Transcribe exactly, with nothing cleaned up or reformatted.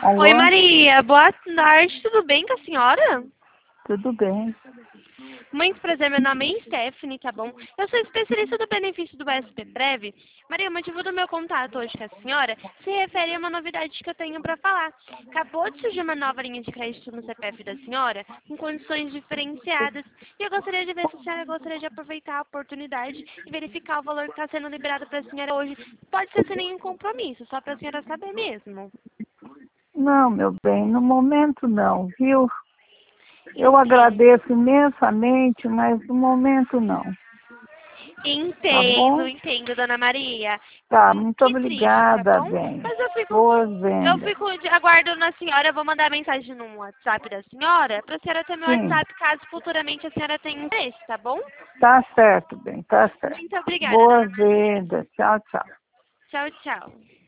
Oi, Alô? Maria. Boa tarde. Tudo bem com a senhora? Tudo bem? Muito prazer. Meu nome é Stephanie, tá bom? Eu sou especialista do benefício do S P Prev. Maria, o motivo do meu contato hoje com a senhora se refere a uma novidade que eu tenho para falar. Acabou de surgir uma nova linha de crédito no C P F da senhora, com condições diferenciadas. E eu gostaria de ver se a senhora gostaria de aproveitar a oportunidade e verificar o valor que está sendo liberado para a senhora hoje. Pode ser sem nenhum compromisso, só para a senhora saber mesmo. Não, meu bem, no momento não, viu? Eu Entendo. agradeço imensamente, mas no momento não. Tá Entendo, bom? entendo, dona Maria. Tá, Hum, muito Que triste, tá obrigada, bom? bem. Mas eu fico, Boas eu vendas. fico de- aguardando a senhora. Eu vou mandar mensagem no WhatsApp da senhora, para a senhora ter meu Sim, WhatsApp, caso futuramente a senhora tenha interesse, tá bom? tá certo, bem, tá certo. Muito obrigada, dona Boas Maria. vendas. Tchau, tchau. Tchau, tchau.